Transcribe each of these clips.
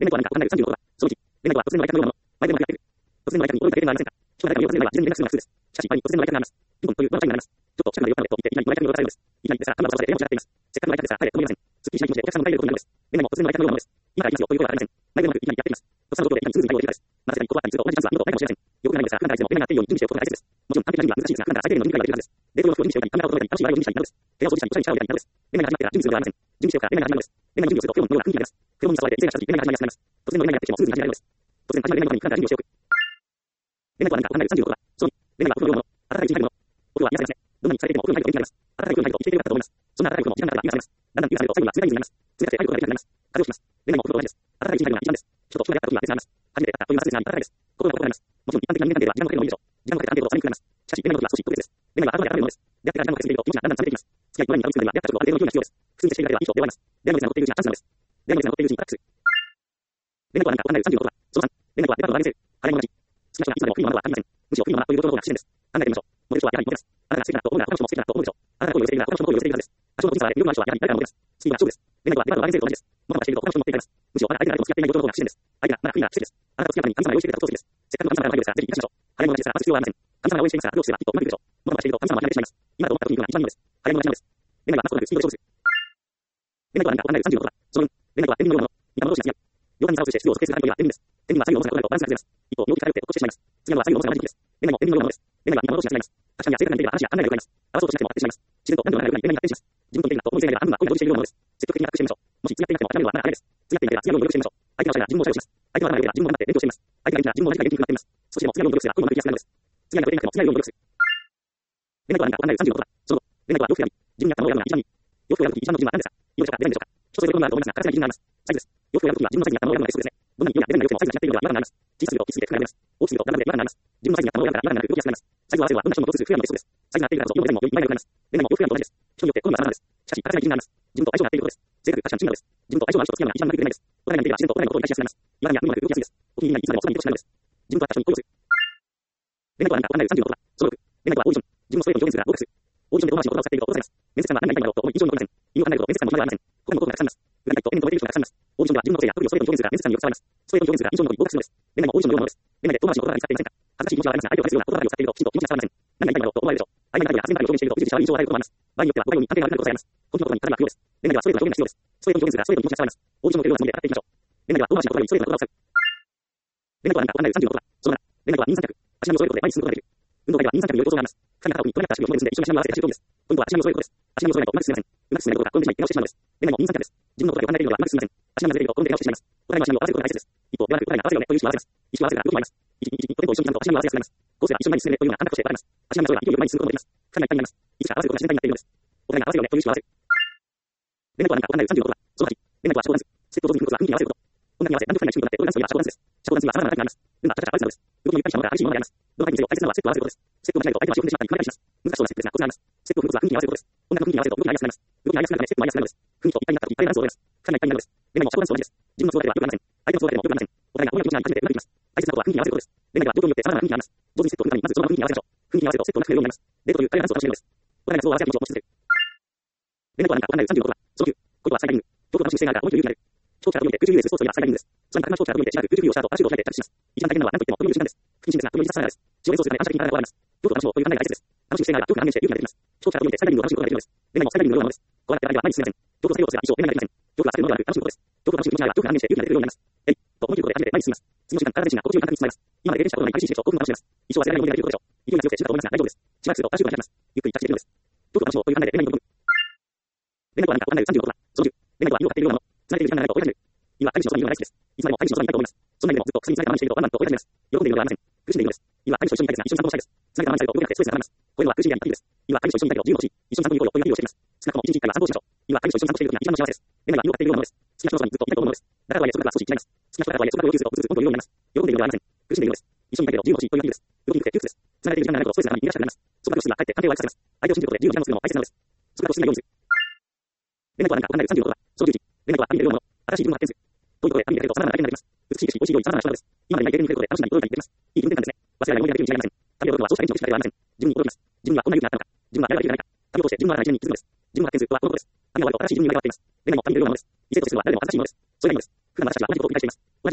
連絡は何かわからない35は、その1、連絡は突然の相手のようなもの、前でもなくやっている。突然の相手によるだけではありませんか。将来の要は突然の相手は事前に連絡するのは普通です。しかし、場合に突然の相手があります。ピンポンというドアチャイムが鳴ります。ちょっと近くまで寄ったのでと言って、いきなりの相手に呼ばされるのです。いきなりですが、頭をさせて電話をしています。せっかくの相手ですが、帰れと思いません。すっきりしない気持ちでお客さんの入れることになるのです。連絡も突然の相手のようなものです。今から行きますよという声はありません。前でもなくいきなりやってきます。突然の状況でいきなりすぐに対応できるです。まずに断ったりすると同じチャンスは二度とないかもしれません。よくないのですが、普段からいつでも連絡があっているように準備しておくことが大切です。もちろん完璧な準備は難しいですが、普段から相手への準備ができるはずです。デート用服を準備しておき、カメラを届けたり、楽しい笑いを準備したりなどです。部屋を掃除したり、おしゃれにしたりなどです。連絡が始まってから準備するのではありません。準備しておくから連絡が始まるのです。連絡の準備をすると、不要のような空気になります。不要に誘われて、異性が近づき、連絡が始まります。突然の連絡がやってきてもすぐに始められるのです。突然始まる連絡に普段から準備をしておく。連絡は何かわからない35は、その2、連絡はお風呂のようなもの、温かいうちに入るもの。お風呂は癒されますね。どんなにされていてもお風呂に入ると元気になります。温かいお風呂に入ると生きているかと思います。そんな温かいお風呂も時間が経ったら癒されます。だんだん癒されると最後には冷たい水になります。冷たくて入ることができなくなります。風邪をひきます。連絡もお風呂と同じです。温かいうちに入るのが一番です。人と人が出会った時には別にあります。初めて会ったというのは切なに温かいです。心が温かくなります。もちろん一般的な人間関係では時間のかけるのもいいでしょう。時間のかけた安定度を下げにくなります。しかし、連絡の時は少し特別です。連絡は後で温めるものです。出会ってから時間のかけすぎると気持ちがだんだん冷めていきます。付き合いの前にたどり着くのには出会った直後ある程度の勢いが必要です。普通に接しているだけでは印象で終わります。電話の熱が残っているうちにはチャンスなのです。電話の熱が残っているうちにプラックス。連絡は何かわからない35は、その3、連絡はデパートの上げせる。早いも同じ。好きな人がいつまでも不利なものはありません。むしろ不利なものはということの方が不自然です。考えてみましょう。モデルはやはりモデルです。あなたが素敵だと思うなら他の人も素敵だと思うでしょう。あなたが恋を寄せているなら他の人も恋を寄せているはずです。多少の人生は魅力のある人はやはり誰かのモデルです。次は勝負です。連絡はデパートの上げせると同じです。物がしていると他の人も持っていたります。むしろまだ相手が誰とも付き合っていない状況の方が不自然です。相手がまだ不利な不自然です。あなたと付き合うために神様が用意しているからこそ素敵です。せっかくの神様がいるのですが、ぜひ生かしましょう。早いもの同じですが、待つ必要はありません。神様が応援していますが、苦労すればきっとうまくいくでしょう。物がしていると神様は諦めてしまいます。今と思った時に行くのが一番いいのです。早いもの同じなのです。連絡は待つことなくスピードで勝負する。連絡は何かわからない35は、その2、連絡は天秤のようなもの、似た者同士が付き合う。両端に差をつして質を測定する関係は天秤です。天秤は左右の重さが異なるとバランスが崩れます。一方、両手から打って落っこちてしまいます。次のは左右の重さが同じです。連絡も天秤のようなものです。連絡は似た者同士が違います。確かに正確な意味では話が案内がございます。合わそうとしなくても合ってしまいます。自然と何でもないように連絡に発展します。自分と似ているなと思い正義が半分は恋が同時しているようなものです。積極的に隠してみましょう。もし付き合っていなくても諦めるのはまだ早いです。付き合っていなければ付き合うように努力してみましょう。相手がおしゃれな自分もおしゃれをします。相手が頭が良ければ自分も頑張って勉強しています。相手が元気な自分も同じく元気になっています。少しでも付き合うように努力すれば恋もうまくいきやすくなるのです。付き合いが取れなくても付き合うように努力する。連絡は何かわからない35は、その後、連絡は洋服選び、自分に合ったものを選ぶのが一番いい。洋服を選ぶとき一番の基準は何ですか？いいでしょうか？出ないでしょうか？人それぞれのことがあると思いますが、形に基準があります。サイズです。洋服を選ぶときは自分のサイズに合ったものを選ぶのが鉄則ですね。どんなに色やデザインが良くてもサイズが違っているのでは違和感があります。小さすぎるときつすぎて不快になります。大きすぎるとダブルで違和感があります。自分のサイズに合ったものを選んだら違和感なく動きやすくなります。サイズを合わせるはどんな人も共通する不安の鉄則です。サイズが合っているからこそ色もデザインもより前が良くなります。連絡も洋服選びと同じです。人によって好みは様々です。しかし、形が基準があります。自分と相性が合っていることです。性格、価値観、違うのです。自分と相性が合う人と付き合うのが一番うまくいくないです。お互いが似ていれば自然とお互いのことを理解しやすくなります。違和感や無理もなく動きやすいです。お気に入りになりいつまでもそばにいてほしくなるのです。自分と合った人に恋をする。連絡は何かわからない35は、その6、連絡はオーディション。自分のストレートを表現するが合格する。オーディションで遠回しの言葉を使っていると落とされます。面接官は何が言いたいんだろうと思い印象に残りません。意味を考えると面接官の問題はありません。他にもことがたくさんあります。具体と面と面でいる人がたくさんいます。オーディションでは自分の個性や特技をストレートに表現するが面接官によく使われます。ストレートに表現するが印象に残り合格するのです。連絡もオーディションのようなものです。連絡で遠回しの言葉が見つかっていませんか？恥ずかしい気持ちはありますが、相手を返すような言葉を使っているときちんと気持ちが伝わりません。何が言いたいんだろうと思われるでしょう。相手が発言や発言を表現しているといちいち触る印象を与えることもあります。場合によっては誤解に関係があることがあります。この言葉に語りが不要です。連絡ではストレートな表現が必要です。ストレートに表現するがストレートに気持ちが伝わります。オーディションの出るようなつもりで語っていきましょう。連絡では遠回しの言葉にストレートな言葉を使う。連絡は何かわからない35の言葉。その7、連絡は二人三脚。足並みを揃えることで前に進むことができる。運動会では二人三脚による構造があります。二人が片方に取り合った足首を前に進んで一緒に足並みを合わせて走る競技です。運動は足並みを揃えることです。足並みを揃えないとうまく進めません。うまく進めないことが運動に一緒にしてしまうのです。連絡も二人三脚です。自分のことがよく考えているのではうまく進みません。足並みがずれていると転んで怪我をしてしまいます。お互いの足並みを合わせることが大切です。一方、ではなくお互いに合わせようねという意識を合わせます。意識を合わせるが動きもあります。一日一歩一歩一緒に刻むと足並みを合わせやすくなります。こうすれば一緒に前に進めるというような感覚として分かります。足並みが揃えば勢いよく前に進むことができます。二人が一体になります。いつか合わせることが自然体になっているのです。お互いが合わせようねという意識を合わせる。連絡は何かわからない35の言葉。その8、連絡は社交ダンス。ステップを上手に踏むことが運気に合わせること。音楽に合わせ何と二人が一緒にとなって踊るダンスといえば社交ダンスです。社交ダンスには様々な中身があります。運動のいっぱいに様々な中身があります。どんなカチャカチャありますようです。運動の大切なのはステップを合わせることです。ステップを大切なのはステップを合わせることです。ステップを間違えると相手がよくしてしまったりと相手がよくしてしまったり、離れてしまいます。難しそうなステップですがコツがあります。ステップを踏むことが運気に合わせることです。音楽の雰囲気に合わせると動きが安くなります。音楽の雰囲気に合わせると動きが安くなるのです。雰囲気と一体になったらいっぱいダンスを踊るです。雰囲気と一体になったらいっぱいダンスを踊るです。二人が一体になるとダンスを踊れます。二人も社交ダンスと同じです。自分の都合だけではよくありません。相手の都合だけではよくありません。お互いが音楽の力に初めてうまくいきます。大切なことは雰囲気に合わせることです。連絡は状況によって様々な雰囲気があります。上手にセットを組むためにまず上手な雰囲気に合わせましょう。雰囲気に合わせるとセットをなくなるようになります。デートという彼らダンスを楽しめるのです。お互いが都合を合わせ合う気持ちを持ち続ける。連絡は何かわからない35の言葉。その9、恋は最大リング。どこか楽しい姿勢があるから思いと勇気が出る。長期から動いて空中にレーススポーツといえば最大リングです。つまり長期から動いてしばらく空中浮揚した後足を開いてタッチします。一番大変なのは何といってもこの瞬間です。不謹慎ですが、とても優しさがです。血を連想するため反射的に体が壊れます。どうと楽しもうという考えが大切です。楽しい姿勢があれば恐怖が半減して勇気が出てきます。長期から動いて最大リングを楽しむことができるのです。連絡も最大リングのようなものです。こうなって相手は前に進めません。どうと作業をすれば一生連絡ができません。どうと焦るのではなく楽しむことです。どうと楽しむ気持ちがあれば恐怖が半減して勇気が出るようになります。えいと思い切ることで初めて前に進みます。次の瞬間体自身が心地よい感覚に包まれます。今まで経験したことのない激しい刺激と興奮を楽しめます。一生忘れられない思い出ができることでしょう。勢いが強くて力が思いますが大丈夫です。しばらくすると足を開きます。ゆっくりタッチできるのです。どうと楽しもうという考えで連絡に臨む。連絡は何かわからない35の言葉。その10、連絡は犬を飼っているようなもの。つないでいる時間がないと追いかける。犬は飼い主のそばにいるのが大好きです。いつまでも飼い主のそばにいたいと思います。そんな犬でもずっと薬につないだままにしているとワンワンと追いかけます。喜んでいるのではありません。苦しんでいるのです。犬は飼い主と一緒にいたいですが一緒に散歩したいです。つないだままにされると動けなくてストレスが溜まります。こういうのは苦しんでいる痛いです。犬は飼い主と一緒にいたいけど自由の欲しい。一緒に散歩に行こうよというアピールをしています。少なくとも一日一回は散歩をしましょう。犬は飼い主と一緒に散歩している時が一番の幸せです。連絡は犬を飼っているようなものです。好きな人のそばにずっといたいと思うのです。だからとはいえ束縛は少し違います。好きな人だからとはいえ束縛を要求するとずつずつ今度いるようになります。喜んでいるのではありません。苦しんでいるのです。一緒にいたいけど自由の欲しいというアピールです。動きにくくて窮屈です。つながれている時間がないとストレスが溜まり逃げ出したくなります。束縛をしてはかえって関係を悪化させます。相手を信じることで自由の時間を作るのも大切なのです。束縛をしないようにする。連絡は何かわからない35の言葉。その11、連絡は神に出るようなもの。新しい自分が発展する。ということで神に出ると様々な体験ができます。美しい景色、美味しい料理、様々な人なのです。今までにない経験に触れることで楽しんだり驚いたりできます。いい気分転換ですね。忘れられない思い出ができるに違いありません。旅を踊るのはそうした現地の力ではありません。自分に驚きます。自分にはこんな勇気があったのか。自分はやればできるじゃないか。旅を通して自分のある内面に気づくのです。自分が発展するとはこのことです。神が終わると新しい自分に生まれ変わっています。連絡も神に出るようなものです。異性と接するは誰でも恥ずかしいものです。それがいいのです。普段私たちは同じことを繰り返しています。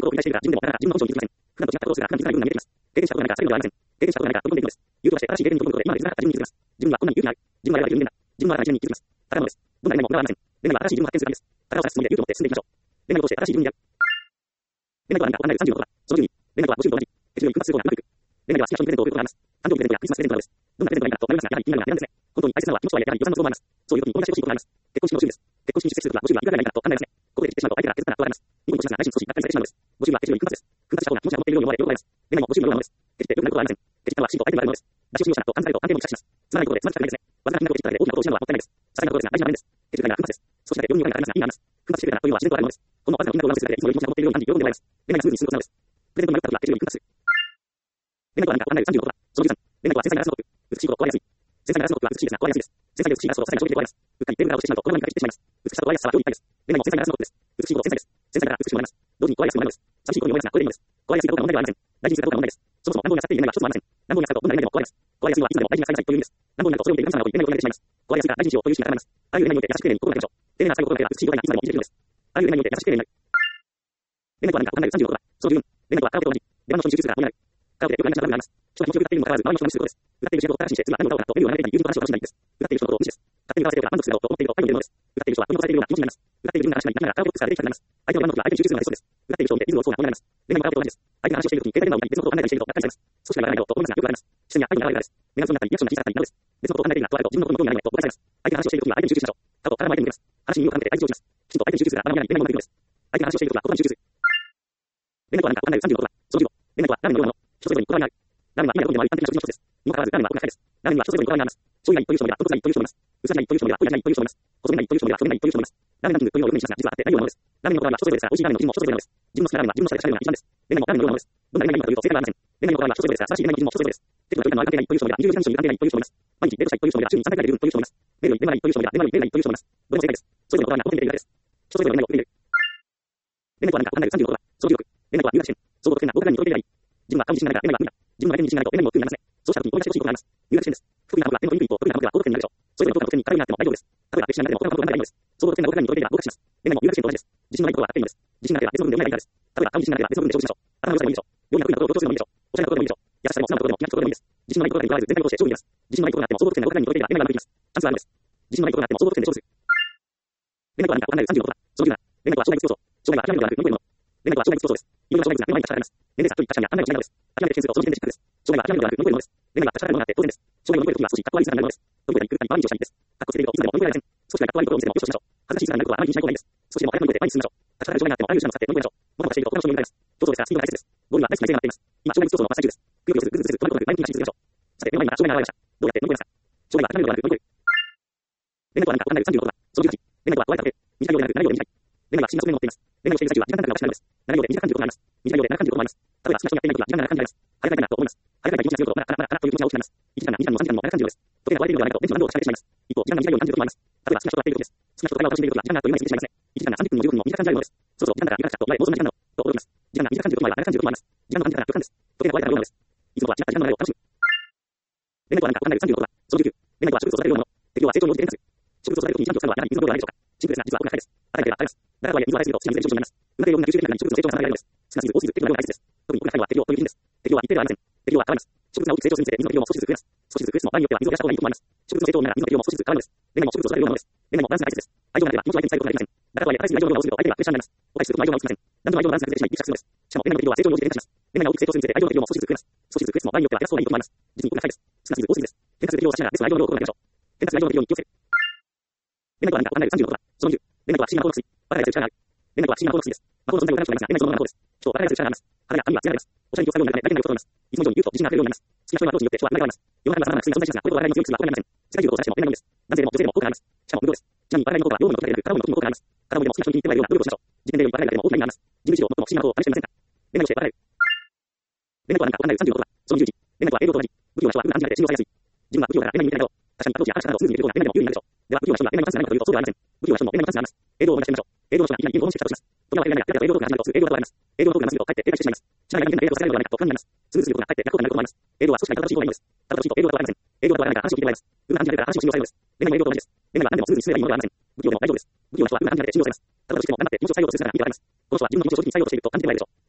自分でもなかなか自分の本性に気づきません。普段と違ったコースが普段気づかない部分が見えてきます。経験したことがないか、最後ではありません。経験したことがないか、飛び込んでいくのです。優として新しい経験に飛ぶことで、今まで気づかなかった自分に気づきます。自分はこんなに勇気がある。自分はあれは有限だ。自分はあれは自分に気づきます。ただのです。どんな夢も無駄はありません。恋愛は新しい自分を発見するためです。ただを探すつもりで勇と持って進んでいきましょう。恋愛を通して新しい自分になる。恋愛とは何か、案内35から、その12、恋愛とはご主人と同じ、手順に組ま通行がうまくいく。恋愛は好きな人にプレゼントを贈ることがあります。誕生日プレゼントやクリスマスプレゼントなどです。どんなプレゼントがいいかと迷いますが、やはり気になるのは値段ですね。本当に大切なのは気持ちとはいえ、やはり予算の相談もあります。そういう時に同じ欲しいことがあります。結婚式のご祝儀です。結婚式に出席するときはご祝儀はいくらぐらいかと考えますね。ここで切ってしまうと相手が削ったらとられます。ニコニコしながら内心少しがっかりされてしまうのです。ご祝儀は手順に組まずです。組まずした方が気持ちが持っているように思われ喜ばれます。恋愛もご祝儀のようなものです。決して良くなることはありません。決しては真と相手になるものです。出し惜しみをしたと感じられると関係も自殺します。つまらないことでつまずきたくないですね。わずかな金額を切っただけで大きなことを失うのはもったいないです。些細なことですが大事な面です。手順が組まずです。少しだけ病院にお金がかかりますが意味があります。奮発してくれたなというのは自然とあるものです。このわずかな金額を上乗せするだけでいつもより気持ちが持っているように感じ喜んでもらえます。恋愛がスムーズに進むことなのです。プレゼントに迷ったときは手順に組まず。恋愛とは何か、案内35から、その13、恋愛とは繊細なガラスの僕、美しいこと、壊れやすい。繊細なガラスの僕は美しいですが、壊れやすいです。繊細で美しいガラスを最後に衝撃で壊れます。うっかりテーブルから落ちてしまうと、この場にかけてしまいます。美しさと壊れやすさは両立体です。恋愛も繊細なガラスの僕です。美しいこと、繊細です。繊細だから美しくもなります。同時に壊れやすくもなるのです。寂しいことに思いますが、これでいいのです。壊れやすいかどうかの問題ではありません。大事にするかどうかの問題です。そもそも乱暴に扱っている夢は一つもありません。乱暴に扱うとどんな夢でも壊れます。壊れやすいのはいつまでも大事に扱いなさいという意味です。乱暴になるとそれを見ている神様が夢に追いかけてしまいます。壊れやすいから大事にしようという意識が高まります。あらゆる夢において優しく丁寧に心がけましょう。丁寧な扱いを心がければ美しいことがいつまでも維持できるのです。あらゆる夢において優しく丁寧になる。夢とは何か、案内35から、その14、夢とはカラオケと同じ、出番の人に集中するが本になる。カラオケでよく話した場面があります。人が気持ちよく歌っているにもかかわらず、周りの人が無視することです。歌っている人を正しいして、次は何を歌おうかと目を離れている友人と話を楽しんだりです。歌っている人のことを無視です。勝手に歌わせておけば満足するだろうと思っていると愛を出るものです。歌っている人は取り残されているような気持ちになります。歌っている自分が話しない、ながらカラオケボックスから出てきたくなります。相手の番の時は相手に集中するのが理想です。歌っている人を見てリズムをそうな女になります。恋愛もカラオケと同じです。相手が話をしている時に携帯電話を見たり別のことを考えたりしているとがっかりされます。少しはやらないよと思いますがよくあります。視線や愛の流れがです。目が細くなったりリアクションが小さかったりなどです。別のことを考えているなとあると自分のことに興味がないと誤解されます。相手が話をしている時は相手に集中しましょう。過去からの相手に向けます。話に意味を考えて相手をします。きちんと相手に集中するが学びや恋愛もうまくいくのです。相手が話をしている時は言葉に集中する。恋愛とは何か、案内35から、その15、恋愛とはラーメンのようなもの。人それぞれにこだわりがある。ラーメンは今やどこにでもある一般的な食事の一つです。にもかかわらずラーメンは奥が深いです。ラーメンには人それぞれにこだわりがあります。醤油がいいという人もいれば、豚骨がいいという人もいます。薄味がいいという人もいれば、濃い味がいいという人もいます。細麺がいいという人もいれば、太麺がいいという人もいます。ラーメンランキングというのをよく目にしますが、実はあってないようなものです。ラーメンのこだわりは人それぞれですが、美味しいラーメンの基準も人それぞれなのです。自分の好きなラーメンは自分のそれがしゃべるのが一番です。恋愛もラーメンのようなものです。どんな恋愛がいいかというと正解はありません。恋愛のこだわりは人それぞれですが、正しい恋愛の基準も人それぞれです。結構な距離のある関係がいいという人もいれば、24時間以上いる関係がいいという人もいます。毎日デートしたいという人もいれば、週に3回ぐらい出るという人もいます。メールより電話がいいという人もいれば、電話よりメールがいいという人もいます。どれも正解です。それぞれのこだわりが求めているだけです。人それぞれの恋愛を求めている。恋愛とは何か、案内35から、その16、恋愛とは有楽視点、総合得点が合格に届ければいい。自分は顔に自信がないから恋愛は無理だ。自分のだけに自信がないと恋愛も億劫になりますね。そうした時に同じ欲しいことがあります。有楽視点です。不得意な僕は恋愛のいいと不得意な僕は高得点になるでしょう。それぞれの得点に軽いなっても大丈夫です。例えば、歴史になっても他のことがないのです。総合得点が合格に届ければ合格します。恋愛も有楽視点と同じです。自信のないことは高いのです。自信がなければ別の部分で恋愛がいいからです。例えば、顔に自信がなければ別の部分で勝負しましょう。頭の良さでもいいでしょう。料理が得意なことを強調するのもいいでしょう。おしゃれなことでもいいでしょう。優しさでも素直なことでも気なきことでもいいです。自信のないことがにとらわず全体を通して勝負に出ます。自信のないことがあっても総合得点が合格に届ければ恋愛がうまくいきます。チャンスはあるのです。自信のないことがあっても総合得点で勝負する。恋愛とは何か、案内35から、その17、恋愛とは将来実競争。将来は諦めることがなく乗り越えるもの。恋愛とは将来実競争です。いろいろな将来図が目の前に立ちはだかります。年齢差、距離、価値観や案内をしないのです。諦めて点数をその時点で失格です。将来は諦めることがなく乗り越えるものです。恋愛は立ちはだかるものがあって当然です。将来を乗り越えるときは少し格好悪い姿になるものです。乗り越えていくには毎日をしたいです。格好つけているといつでも乗り越えられません。少しでも格好悪いことを見せてもよしとしましょう。恥ずかしい姿になることはあまり気にしない方がいいです。少しでも早く乗り越えて毎日進みましょう。立ちはだかる障害があってもあらゆる手段を使って乗り越えましょう。もともとしていると他の人に向かいます。競争ですからスピードが大切です。ゴールには大好きな勢いが待っています。今、障害実競争の真っ最中です。くよくよする、ぐずぐずする、止まることなく前向きに走り続けましょう。さて、目の前にまた障害が現れました。どうやって乗り越えますか。障害は諦めることなく乗り越える。恋愛とは何か、案内35から、その18、恋愛とは壊れた時計、短いようでなく、長いようで短い。恋愛は不思議な側面を持っています。恋愛をしている最中は時間感覚がおかしくなるのです。長いようで短く感じることがあります。短いようで長く感じることもあります。例えば好きな人に会っていないときは時間が長く感じられます。早くなりたいなと思います。早くなりたい気持ちが強いとまだまだまだという気持ちが大きくなります。1時間が2時間も3時間も長く感じるのです。時計が壊れているのではないかと電池の難度を確かめてしまいます。一方、時間が短いように感じることもあります。例えば好きな人と会っているときです。好きな人と会話を楽しんでいるときは時間があっという間に過ぎてしまいますね。1時間が30分も15分も短く感じられるのです。そうそう、時間が短くしたと言われ、もうそんな時間なのと驚きます。時間が短く感じることもあれば長く感じることもあります。時間の感じ方が極端です。時計が壊れたようなのです。いつもは違った時間の流れを楽しむ。恋愛とは何か、案内35から、その19、恋愛とは植物を育てるようなもの。適量は成長に応じて変化する。植物を育てるときにちゃんと使うのはやはり水の量ではないでしょうか。シンプルですが、実は奥が深いです。与えれば与えます。だからとはいえ水を与えすぎると土が水で上昇になります。うまく栄養が吸収できないのに植物の成長が妨げられるのです。少なすぎず多すぎず適量が大切です。特に奥が深いのは適量という意味です。適量は一定ではありません。適量は変わります。植物が大きく成長するにつれて水の適量も少しずつ増えます。少しずつ増えますも場合によっては水を増やした方がいいこともあります。植物の成長なら水の適量も少しずつ変わるのです。恋愛も植物を育てるようなものです。恋愛もバランスが大切です。愛情がなければ気持ちを相手に伝えることができません。だからとはいえ与えすぎる愛情の量をすると相手がプレッシャーになります。お返しすると愛情が落ちません。何度も愛情のバランスがずれてしまいギクシャクするのです。しかも恋愛の適量は成長に応じて変化します。恋愛が大きく成長するにつれて愛情の適量も少しずつ増えます。少しずつ増えますも場合によっては減らす方がいいこともあります。実に奥が深いです。少なすぎず多すぎずです。変化する適量を差しながらベストな愛情の量を心がけましょう。変化する愛情の適量に気をつける。恋愛とは何か、案内36から、その20、恋愛とは不思議な法の薬、バカがやる力がある。恋愛とは不思議な法の薬です。魔法の存在を疑う人がいますが、恋愛そのものが魔法です。人をバカがやる力があります。肌や髪は艶が出ます。おしゃれに気を使うようになるため、大体のことを取ります。いつも以上に言うと自信があふれるようになります。好きな人のアプローチによって人は生まれ変わります。世の中には様々な薬が存在しますが、これと我々の強い薬はこれにありません。世界中どこを探しても恋愛のみです。男性でも女性でも効果があります。しかも無料です。ちなみに我々の効果は養分の時だけでなく、片方の時も効果があります。片方でも好きな人に言ってもらえるような努力をしましょう。自分でよりバカがでも大きな意味があります。自分自身をもっとも不思議なことを試してみませんか。恋愛をしてバカが恋愛とは何か、案内36から、その11、恋愛とは営業と同じ。不器用な人は不安になって信用されやすい。自分は不器用だから恋愛に向いてないけど、確かにアプローチや話し方などをスムーズに入れる方が恋愛でも有利になるでしょう。では、不器用な人が恋愛にチャンスがないのかというと、そうではありません。不器用な人も恋愛にチャンスがあります。営業をお願いしてみましょう。営業の人がいきなりインフォーメーションをします。時は分けられないが、営業トークが始まるとすぐ営業が終わります。営業のトークが過ぎるとかえって停滞してしまいます。ちなみに営業をさせられるのではないかと不安になります。スムーズに行うことがかえって逆効果になることもあります。営業は少しか正しい方がいいのです。正しいと営業だとはありません。営業だとは何か話を聞いてもらいます。うまく感じられたら話を信用されるのです。恋愛も営業と同じです。恋愛は何でもスムーズに進めばいいものではありません。不器用でも大丈夫です。不器用な人はうまく感じられて信用されます。ただとしても頑張って気持ちを最後とするなら意味があります。この人は自分の気持ちを正直に最後としていると感じてもらえるでしょう。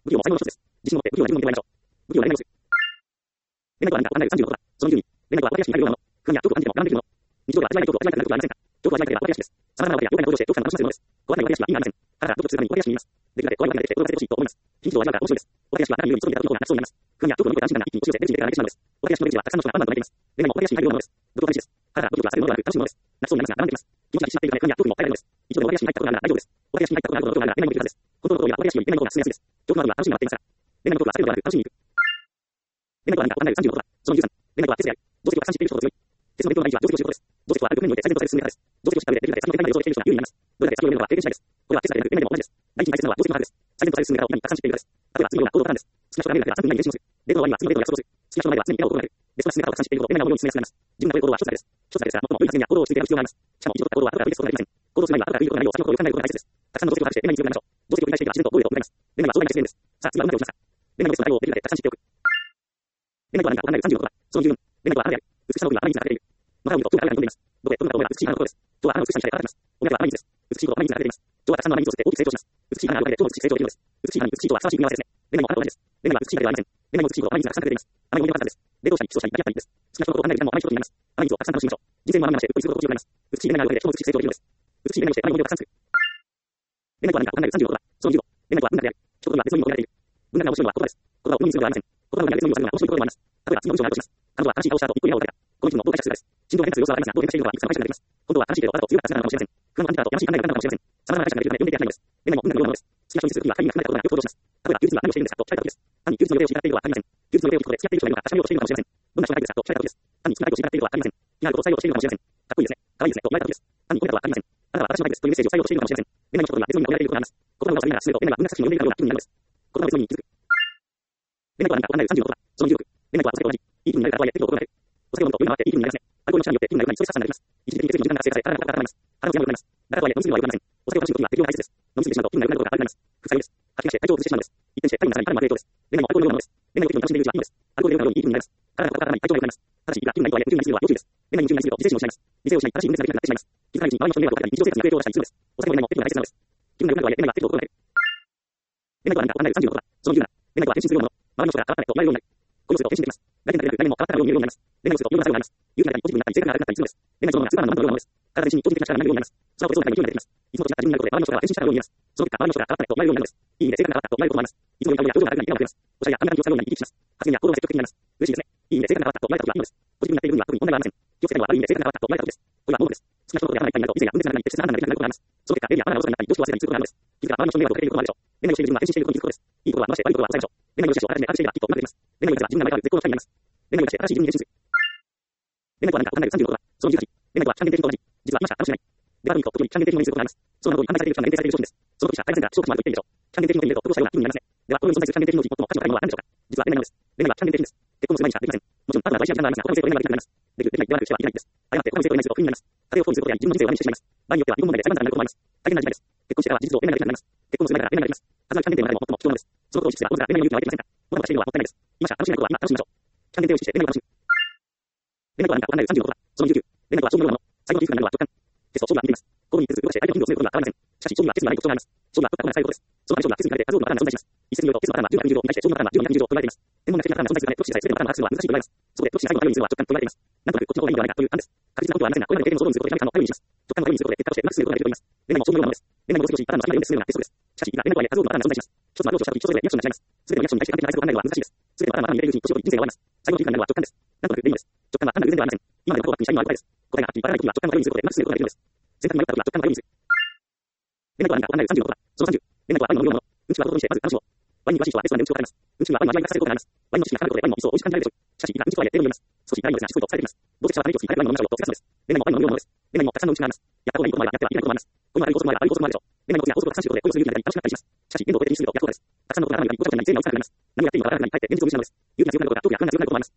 不器用も最後の一つです。自信を持って不器用な自分を認めましょう。不器用な恋愛の様子。連絡は何か36から、その12。連絡は分かりやすくなるようなもの。不安や恐怖を感じても我慢できるもの。日常では味わいない恐怖を味わいたくなることはありませんか？恐怖を味わいたければ分かりやすいです。様々なわけや了解な行動をして恐怖感を楽しませるものです。怖くない分かりやすくは意味がありません。ただ、どこ通過に分かりやすく言います。できるだけ怖いわけが出てきて驚かせてほしいと思います。非日常を味わうから面白いです。分かりやすくは何よりも外に出た時の方が泣きそうになります。不安や恐怖を乗り越えた安心感が一気に押し寄せ、レジで手が泣いてしまうのです。分かりやすくのレジはたくさんの人がバンバンと泣いています。恋愛も分かりやすくなるようなものです。どこか楽しいです。ただ、ドキドキはされるのではなく楽しいものです。泣きそうになりますが我慢できます。気持ちが引き締まっているため不安や恐怖も耐えられるのです。一度でも分かりやすく入ったことがあるなら大丈夫です。分かりやすく入ったことがあることがあるなら恋愛もできるはずです。本当のことを言えば分かりやすいより恋愛の方が進めやすいです。恐怖の後には楽しみになっていますから。恋愛のことは避けるのではなく楽しみに行く。恋愛とは何か分かんない36から、その13。恋愛とは鉄である。定石を拡散している人ほど強い。鉄の勉強の大事は定石を知ることです。定石はある部分において最善とされる進め方です。定石を知った上でできるだけ先の展開まで予想できる人が有利になります。どれだけ先を読めるのは経験次第です。これは鉄だけでなく恋愛でも同じです。第一に大切なのは定石の把握です。最善とされる進め方を今に拡散していることです。例えば次のような行動パターンです。好きな人がメールだけは3分以内に返信をする。デートの終わりには次のデートを約束する。好きな人の前では常に笑顔を心がける。別の進め方を拡散していることを恋愛の思うように進めやすくなります。自分がこういう行動は一つだけです。一つだけですが、最も良い発言や行動を続ける必要があります。しかも一度取った行動は後から取り消すことができません。行動する前には後から取り入れることがないよう、先の行動を考えることが大切です。たくさんの定石を把握して恋愛に強くなりましょう。定石を繰り返していけば自然とゴールへと向かいます。恋愛は壮大な実現です。さあ、次はどんな手をしますか？恋愛のベストな内容をできるだけたくさん知っておく。恋愛とは何か分からない36から、その10。恋愛とは花である。美しさの奥には花につながれている。また海と雲があるように飛んでいます。どこで飛ぶかと思えば美しい花のことです。蝶は花の美しさに惹かれてます。お目当ては花にです。美しいことは花につながれています。蝶はたくさんの花にを吸って大きく成長します。美しい花があるおかげで蝶も美しく成長できるのです。美しい花に美しい蝶はふさわしい組み合わせですね。恋愛も花と同じです。恋愛は美しいだけではありません。恋愛も美しいことは花につながれています。花に思い出の数です。デートしたり、キスをしたり、抱き合ったりです。好きな人と離れる時間も甘い人とになります。花にをたくさん楽しみましょう。人生も学びまして、うっとりすることを強くなります。美しい恋愛があるおかげで蝶も美しく成長できるのです。美しい恋愛をして花に思い出をたくさん作る。恋愛とは何か分からない36から、その15。恋愛とは文学である。一言は別の意味を込められている。文学が面白いのは言葉です。言葉を物にするのではありません。言葉を別の意味を探るのは面白いことでもあります。例えば次の文章があるとします。彼女は悲しい顔をした後、一個笑顔を浮かべた。この人の動体が質がです。心情が変化する要素はありますが、どう変化しているのかはいくつかの解釈ができます。本当は悲しいけどわざと強かった姿なのかもしれません。不安のアンテナとやましい考えがあったのかもしれません。様々な解釈ができるため運命的な内容です。恋愛も文学のようなものです。好きな人にするときは会議が考えたことがよく行動します。例えば休日には何をしているんですかと聞かれたときです。単に休日の予定を知りたい人はありません。休日の予定を聞くことで付き合っている人がいるのか確かめようとしているのかもしれません。どんな人がいるんですかと聞かれたときです。単に好きな相手を知りたい人はありません。気が合うことを採用しているのかもしれません。かっこいいですね。可愛いですねと言われたときです。単に褒めたとはありません。あなたは私の相手ですというメッセージを採用しているのかもしれません。恋愛の一言には別の意味が込められていることがあります。言葉が忘れながら進めると恋愛は文学作品を読んでいるかのような気分になるのです。言葉が別の意味に気づく。恋愛とは何か分からない36から、その16。恋愛とはお酒と同じ。いい気分になるからとはいえ適度を心がける。お酒を飲むと酔い回っていい気分になりますね。アルコールの力によって気分が良くなりストレス発散になります。一時的に血流の時間が発生され体が硬くなります。腹の気が良くなります。だからとはいえ飲みすぎるのは良くありません。お酒を楽しむときは適量が大切です。飲みすぎてしまうと気分が良くなることがあるからです。副作用です。吐き気がして体調を崩してしまうのです。一転して体温がさらに体温の影響です。恋愛もアルコールのようなものです。恋愛を気分に楽しんでいるうちはいいのです。アルコールが良くなるようにいい気分になります。体が硬くならない体調が良くなります。ただし、いくら気分がいいとはいえ夢中になりすぎるのは要注意です。恋愛に夢中になりすぎると理性心を失います。理性を失い正しい運転ができなくなってしまいます。気づかないうちに周りの人に迷惑をかけたり日常生活に悪影響を出したりするのです。お酒も恋愛も適度が大切なのです。気分が良くなるとはいえ恋愛は適度を心がける。恋愛とは何か分からない36から、その17。恋愛とは転身するようなもの。周りの人が変わったねと言われるようになる。これをすると転身できます。来年だけでなく来年も変わったかのように見えるようになります。恋愛をするといろんな作用があります。勇気が出たりポジティブになったり正確な歩きになったりするのです。恋愛そのものがスーパーマンのようなものです。体自身にポジティブな力が生まれるようになります。そのことでその中に勢いが出てきます。いつもと違った自分になることで周りの人が転身したかのように見えます。その結果、周りの人が変わったねと言われるようになるのです。いい意味で正確な変わったと言われることもあります。いつもより顔や表情が明るくなり笑顔が出ます。おしゃれや髪が気を使うように生き生きします。発言や行動が積極的になります。嬉しいですね。いい意味で正確な変わったと言われたときはいいのです。ポジティブになっている分には特に問題はありません。気をつけるのは悪い意味で正確な変わったと言われたときです。これは盲目です。好きな人と出会わない人になると理性や運転がなくなり適切な判断ができなくなることがあります。その結果、恋愛やマナーをになったり、常識を忘れたりすることがあるのです。気づか周りの人に迷惑をかけていることもあるでしょう。恋愛をしている自分は転身していることに気づくことです。いいことは回して悪いことは抑えましょう。恋愛の良し悪しをあらかじめ把握していればきっとうまくできます。恋愛の良しは自分が前から絶好の人になります。恋愛をして正しい自分に転身する。恋愛とは何か分からない36から、その18。恋愛とは期間限定品と同じ。実は今しか楽しめない。デパートに行くと時に期間限定品を目にすることがあります。その名の通り販売されている期間限定されている商品です。その時しか買えませんが、希少価値もあると言っていいでしょう。期間限定品を手に入れると得をしたような気分になりますね。では、この世に存在する期間限定品のうち最も価値の高いものは何でしょうか？実は恋愛なのです。恋愛は期間限定品です。結婚も数枚にしかできません。もちろんパートナーと一緒に時間がありますが、他の異性と恋愛はできなくなります。できる、できない、ではなくしてはいけないです。誤って他の異性と恋愛すると不意になります。家庭を不幸にすることや自分の人生を悪にしてしまいます。場合によっては離婚問題で裁判沙汰になることもあります。大変な時代です。結婚してからは事実上恋愛ができなくなります。結婚も数枚から恋愛ができます。数は期間限定の中でも最も貴重なのです。そのことを意識すれば、この際恋愛の勇気は湧いてきませんか？もたもたしているのはもったいないです。今しか楽しめないことは今楽しみましょう。期間限定を意識して恋愛を楽しむ。恋愛とは何か分からない36から、その19。恋愛とは勝負のようなもの。最後の皮膚が見るのは直感。テスト、勝負は見ています。ここに続く動かして相手の筋を詰めることが変わりません。しかし、勝負はテストにはない特徴があります。勝負は取ったことがないことです。その相性がテストにかけて数多くのパターンが存在します。一説によると、テストのパターンは10から20度に対して勝負のパターンは10から20度と言われています。専門な的なパターンが存在するため、どっちさえ全てのパターンを把握するのは難しいと言われます。そこで、どっちに最後の頼りにするのは直感と言われています。なんとなくこっちの方がいいのではないかという案です。確実なことはありませんが、これまでの経験の総論にすることでひらめき感を頼りにします。直感の頼りにすることで結果としてうまく進めることができると言います。恋愛も勝負のようなものです。恋愛もどしどしパターンの先を読んで進めるのがテストです。しかし、いくら恋愛とはいえ数多くのパターンが存在します。一つのアプローチをしたとき、一つそれぞれリアクションが違います。すべてのリアクションに対して完璧な対策を考えるのは難しいです。すべてのパターンのパターンに入れるうちに年ごとに人生が終わります。最後の皮膚が見るのは直感です。なんとなくでいいのです。直感は単なる偶然ではありません。今までのことが一緒にある答えです。答えがはっきりわからないときは直感の頼りにすることでうまく進めることができるのです。選択に迷ったときは直感の頼りにする。恋愛とは何か分からない36から、その30。恋愛とはワインの飲み物。うんちはことにしてまず楽しもう。ワインに詳しい人はレストランでうんちを語ります。うんちはワインの味わいに活かせることがあります。ワインの知識がかかることでワインの味噌を美味しく感じられるでしょう。しかし、いくらうんちとはいえ、英語に読みます。少し痛いのですが、しつこいと伝えています。どうせシャワーがないとき、ワインの飲みましょうと告げ出すのです。恋愛もワインの飲み物です。恋愛にもたくさんのうんちがあります。やった方がいいこともあれば、やってはいけないこともあります。この悪い法則もあれば、悪い法則もあるでしょう。恋愛のコツや法則を拡散することで、恋をする勇気が出たり、楽しくなったりします。しかし、限度を超えて気にすると逆効果です。たくさんのことが頭にごちゃごちゃになり、全員が打ちなくなります。何をやっていいのかわからなくなり、かえって現実を見失うのです。勇気が強くなることが、恐怖や不安が強くなることもあります。うんちはことにして、まずありのままの現実を楽しみましょう。ありのままの現実を楽しむ。恋愛のうんちはことにして、まずありのままの恋愛を楽しむ。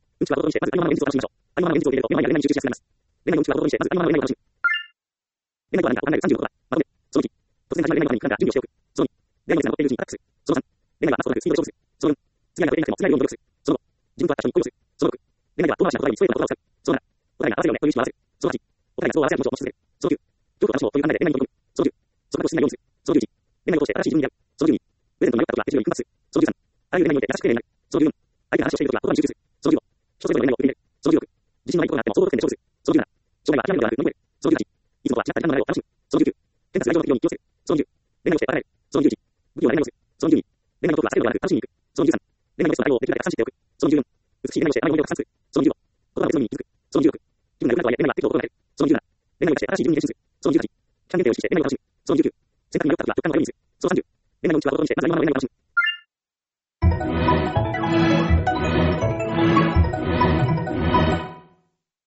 恋愛とは何か分からない36から、まとめ。その1。突然始まる恋愛のに期間が準備をしておく。その2。恋愛のに乗っているうちにアタックする。その3。恋愛は待つことなくスピードで勝負する。その4。次がなくできなくても次がいいように努力する。その5。自分と会った人に恋をする。その6。恋愛は遠回しな答えに添えた言葉を使う。その7。答えが合わせるよねという人を合わせる。その8。答えが都合を合わせる気持ちを持ち続ける。その9。恐怖と楽しもうという考えで恋愛に取り組む。その10。そんなことをしないようにする。その11。恋愛を通して新しい自分になる。その12。プレゼントに迷った時はできるように奮発する。その13。 あらゆる面において優しく丁寧になる。その14、相手が話をしているときは言葉に集中する。その15、諸それぞれの面を受け入れる。その16、自信のないことがあっても想像力で勝負する。その17、将来は諦めるのではなく乗り越える。その18、いつもとは違った時間の流れを楽しむ。その19、天差する愛情の適用に気をつける。その20、恋愛をしてバカれる。その21、武器をない恋愛をする。その22、恋愛のトークは避けるのではなく楽しみに行く。その23、恋愛のベストな愛をできるだけたくさん知っておく。その24、美しい恋愛をして愛の思い出をたくさん作る。その25、言葉の結論に気づく。その26、気分が良くなるとはいえ恋愛は適度を心がける。その27、恋愛をして新しい自分に練習する。その18、期間限定を意識して恋愛を楽しむ。その19、選択に迷った時は直感の頼りにする。その30、恋愛のうちは男にしてまずは今の恋愛を楽しむ。